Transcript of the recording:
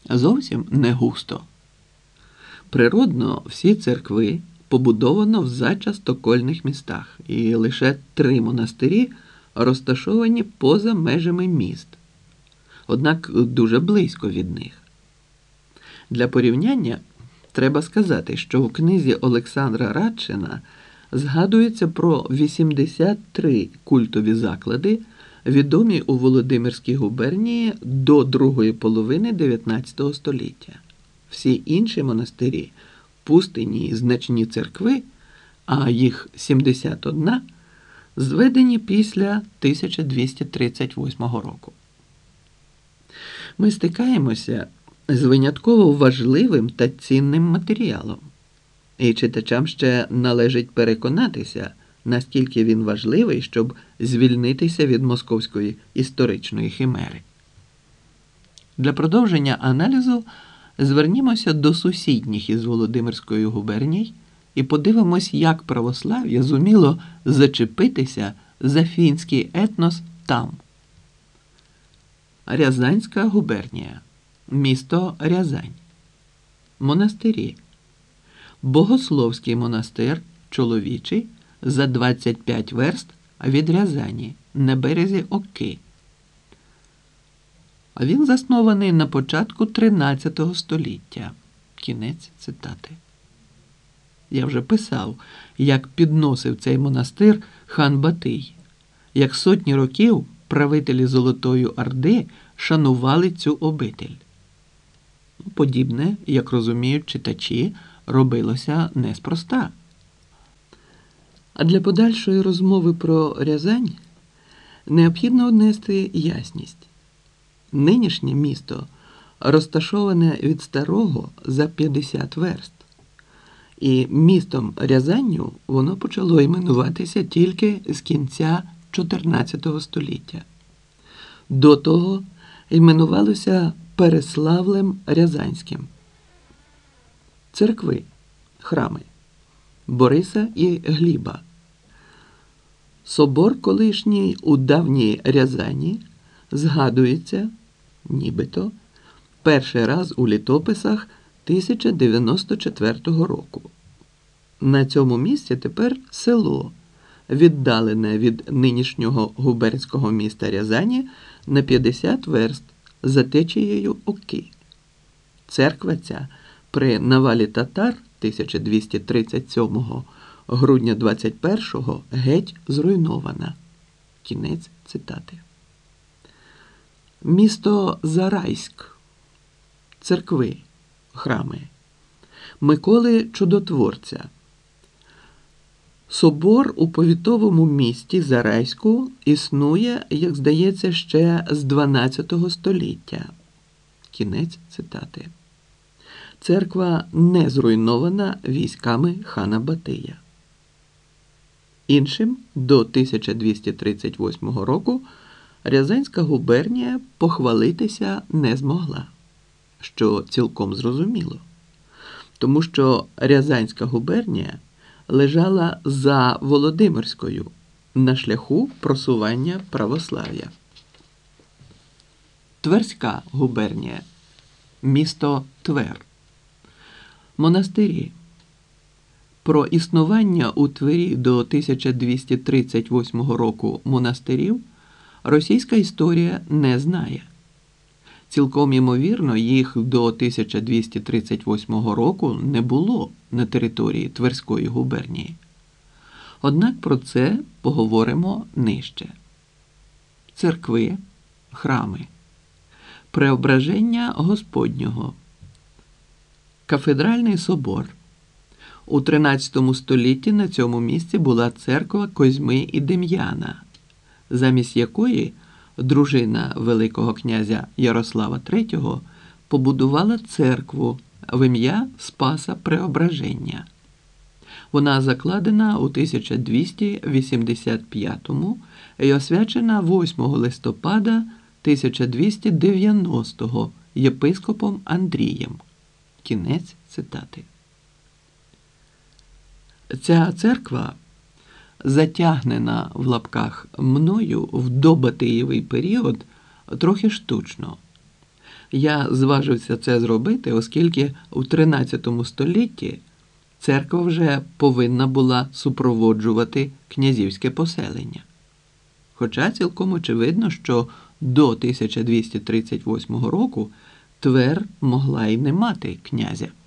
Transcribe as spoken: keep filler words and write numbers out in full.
Зовсім не густо. Природно, всі церкви побудовано в зачастокольних містах, і лише три монастирі розташовані поза межами міст, однак дуже близько від них. Для порівняння треба сказати, що у книзі Олександра Радчина згадується про вісімдесят три культові заклади, відомі у Володимирській губернії до другої половини дев'ятнадцятого століття. Всі інші монастирі – пустині і значні церкви, а їх сімдесят один – зведені після тисяча двісті тридцять восьмого року. Ми стикаємося з винятково важливим та цінним матеріалом. І читачам ще належить переконатися, наскільки він важливий, щоб звільнитися від московської історичної химери. Для продовження аналізу звернімося до сусідніх із Володимирської губерній і подивимось, як православ'я зуміло зачепитися за фінський етнос там. Рязанська губернія. Місто Рязань. Монастирі. Богословський монастир, чоловічий, за двадцять п'ять верст від Рязані, на березі Оки. Він заснований на початку тринадцятого століття. Кінець цитати. Я вже писав, як підносив цей монастир хан Батий, як сотні років правителі Золотої Орди шанували цю обитель. Подібне, як розуміють читачі, робилося неспроста. А для подальшої розмови про Рязань необхідно внести ясність. Нинішнє місто розташоване від старого за п'ятдесят верст. І містом Рязанню воно почало іменуватися тільки з кінця чотирнадцятого століття. До того іменувалося Переславлем Рязанським. Церкви, храми Бориса і Гліба. Собор колишній у давній Рязані згадується, нібито, перший раз у літописах тисяча дев'яносто четвертого року. На цьому місці тепер село, віддалене від нинішнього губернського міста Рязані на п'ятдесят верст за течією Оки. Церква ця при навалі татар тисяча двісті тридцять сьомого грудня двадцять першого геть зруйнована. Кінець цитати. Місто Зарайськ. Церкви, храми Миколи Чудотворця. Собор у повітовому місті Зарайську існує, як здається, ще з дванадцятого століття. Кінець цитати. Церква не зруйнована військами хана Батия. Іншим до тисяча двісті тридцять восьмого року Рязанська губернія похвалитися не змогла, що цілком зрозуміло, тому що Рязанська губернія лежала за Володимирською на шляху просування православ'я. Тверська губернія. Місто Твер. Монастирі. Про існування у Твері до тисяча двісті тридцять восьмого року монастирів російська історія не знає. Цілком ймовірно, їх до тисяча двісті тридцять восьмого року не було на території Тверської губернії. Однак про це поговоримо нижче. Церкви, храми. Преображення Господнього. Кафедральний собор. У тринадцятому столітті на цьому місці була церква Козьми і Дем'яна, замість якої дружина Великого князя Ярослава третього побудувала церкву в ім'я Спаса Преображення. Вона закладена у тисяча двісті вісімдесят п'ятому і освячена восьмого листопада тисяча двісті дев'яностого єпископом Андрієм. Кінець цитати. Ця церква затягнена в лапках мною в добатиєвий період трохи штучно. Я зважився це зробити, оскільки у тринадцятому столітті церква вже повинна була супроводжувати князівське поселення. Хоча цілком очевидно, що до тисяча двісті тридцять восьмого року Твер могла й не мати князя.